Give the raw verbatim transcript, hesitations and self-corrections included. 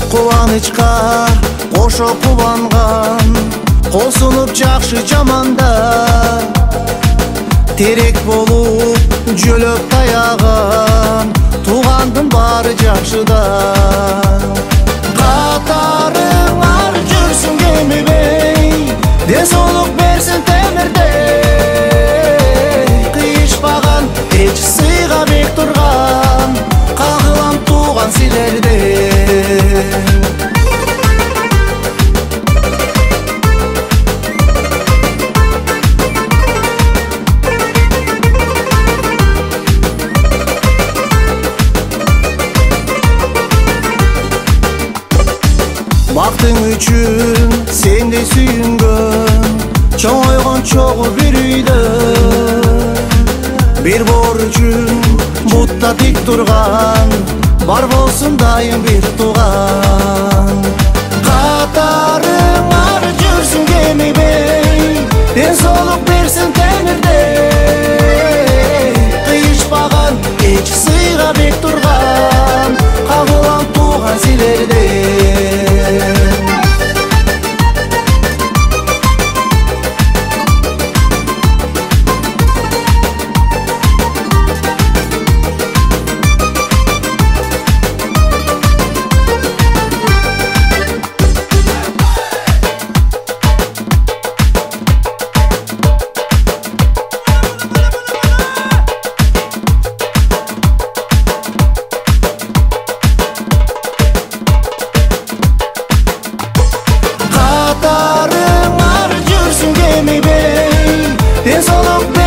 Кубанычка кошо кубанган, кол сунуп жакшы жаманда, терек болуп жөлөп таяган, туугандын баары жакшыдан. Катарыңар жүрсүн кемибей, ден соолук берсин темирдей. Кыйышпаган эч сыйга бек турган, кагылам тууган силерден. Бактың үчүн сендей сүйүнгөн, чоңойгон чогуу бир үйдө. Бир борчун бутта тик турган, бар болсун дайым бир тууган. Катарыңар жүрсүн кемибей, ден соолук берсин темирдей. Кыйышпаган эч сыйга бек турган, кагылам тууган силерден. Катарыңар жүрсүн кемибей, ден соолук